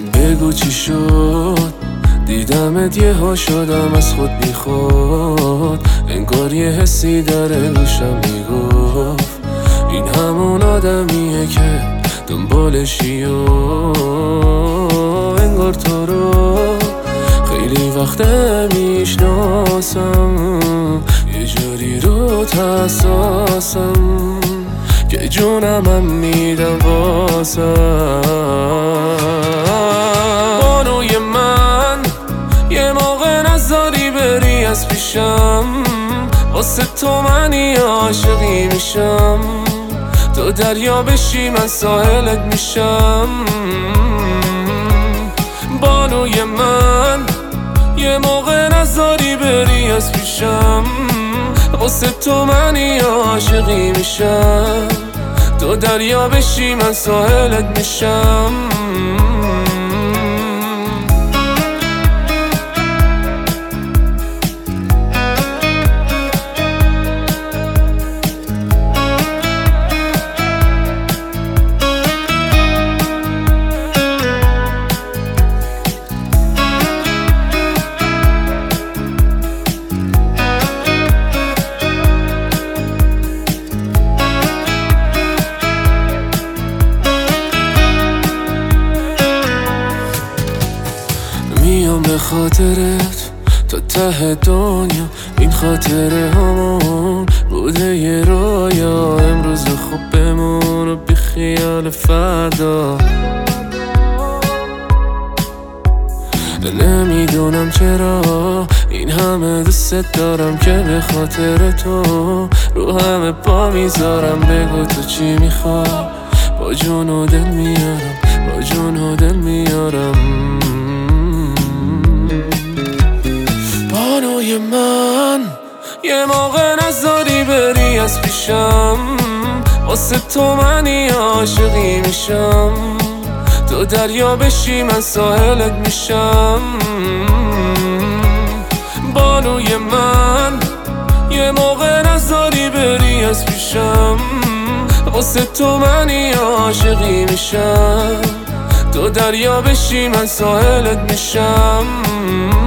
بگو چی شد، دیدمت یهو شدم از خود بی خود. انگار یه حسی داره گوشم میگفت این همون آدمیه که دنبالشی و انگار تو رو خیلی وقته میشناسم. یه جوری رو حساسم که جونم هم میدم واسم. بانوی من یه موقع نذاری بری از پیشم، واسه تو منی عاشقی میشم. تو دریا بشی من ساحلت میشم. بانوی من یه موقع نذاری بری از پیشم، واسه تو منی عاشقی میشم. تو دریا بشی من ساحلت میشم. میام به خاطرت تا ته دنیا، این خاطره همون بوده یه رویا. امروز خوب بمون و بی خیال فردا. نمیدونم چرا این همه دوست دارم که به خاطر تو رو همه پا میذارم. بگو تو چی میخوای، با جون و دل میارم، با جون و دل میارم. بانوی من یه موقع نذاری بری از پیشم، واسه تو منی عاشقی میشم. تو دریا بشی من ساحلت میشم. بانوی من یه موقع نذاری بری از پیشم، واسه تو منی عاشقی میشم. تو دریا بشی من ساحلت میشم.